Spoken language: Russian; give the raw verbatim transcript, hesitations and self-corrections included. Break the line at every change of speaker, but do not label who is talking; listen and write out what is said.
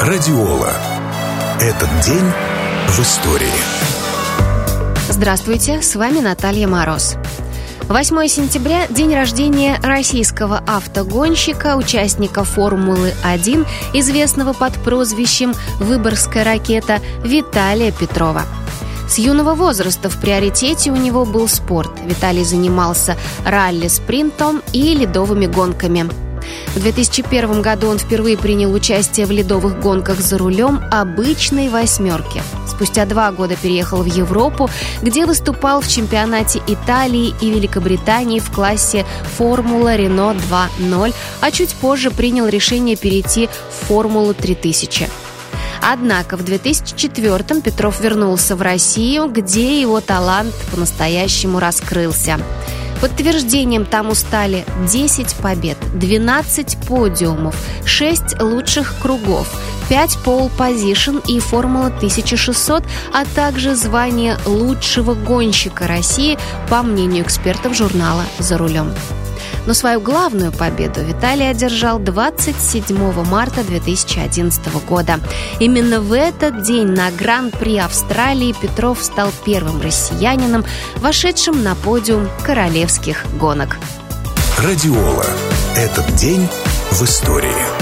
Радиола. Этот день в истории.
Здравствуйте, с вами Наталья Мороз. восьмое сентября – день рождения российского автогонщика, участника Формулы один, известного под прозвищем «Выборгская ракета» Виталия Петрова. С юного возраста в приоритете у него был спорт. Виталий занимался ралли-спринтом и ледовыми гонками. В две тысячи первом году он впервые принял участие в ледовых гонках за рулем обычной «восьмерки». Спустя два года переехал в Европу, где выступал в чемпионате Италии и Великобритании в классе «Формула Рено два ноль», а чуть позже принял решение перейти в «Формулу три тысячи». Однако в две тысячи четвёртом Петров вернулся в Россию, где его талант по-настоящему раскрылся. Подтверждением тому стали десять побед, двенадцать подиумов, шесть лучших кругов, пять пол-позишн и Формула тысяча шестьсот, а также звание лучшего гонщика России, по мнению экспертов журнала «За рулем». Но свою главную победу Виталий одержал двадцать седьмого марта две тысячи одиннадцатого года. Именно в этот день на Гран-при Австралии Петров стал первым россиянином, вошедшим на подиум королевских гонок.
Радиола. Этот день в истории.